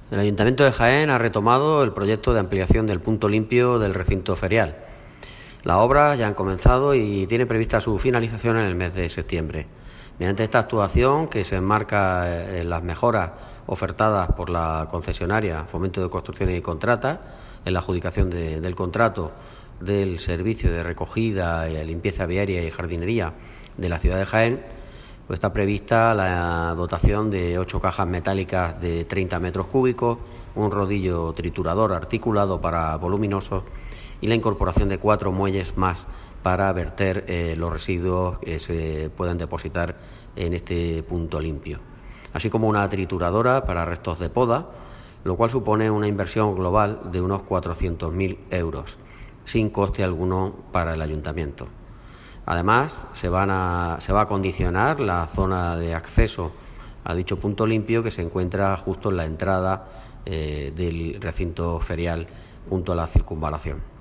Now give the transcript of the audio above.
El Ayuntamiento de Jaén ha retomado el proyecto de ampliación del punto limpio del recinto ferial. Las obras ya han comenzado y tiene prevista su finalización en el mes de septiembre. Mediante esta actuación, que se enmarca en las mejoras ofertadas por la concesionaria Fomento de Construcciones y Contratas, en la adjudicación del contrato del servicio de recogida y limpieza viaria y jardinería de la ciudad de Jaén, pues está prevista la dotación de 8 cajas metálicas de 30 metros cúbicos, un rodillo triturador articulado para voluminosos y la incorporación de 4 muelles más para verter los residuos que se puedan depositar en este punto limpio, así como una trituradora para restos de poda, lo cual supone una inversión global de unos 400.000 euros, sin coste alguno para el ayuntamiento. Además, se va a acondicionar la zona de acceso a dicho punto limpio, que se encuentra justo en la entrada del recinto ferial junto a la circunvalación.